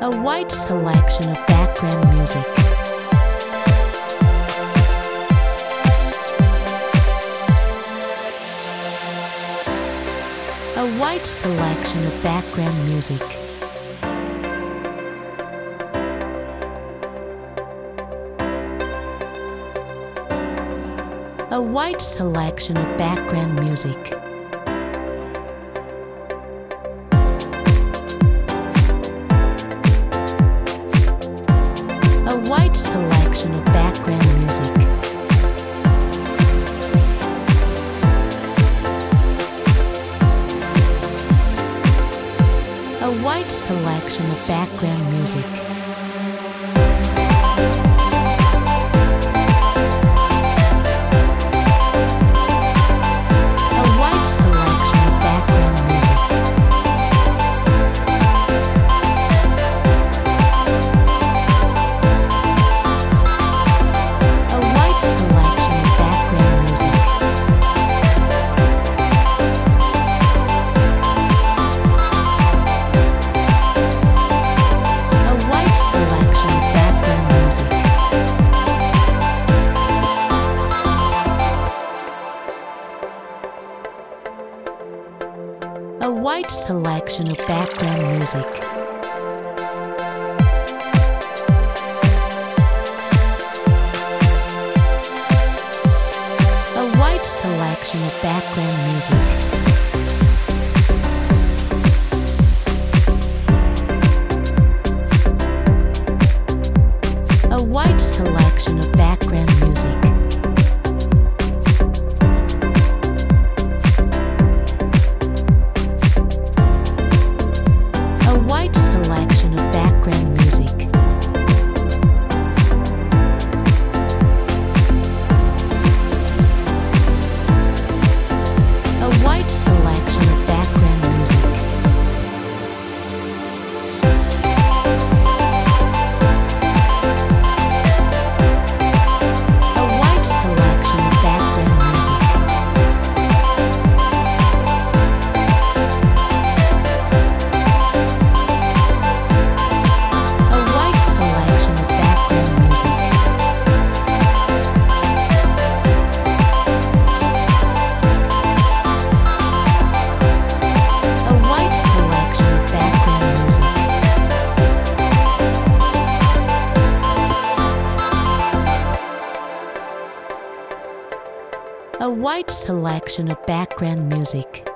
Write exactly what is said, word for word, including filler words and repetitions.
A wide selection of background music. A wide selection of background music. A wide selection of background music. A wide selection of background music. A wide selection of background music. A wide selection of background music. A wide selection of background music. A wide selection of background music. Selection of background music. A wide selection of background music. A wide selection of background music. A wide selection of background music.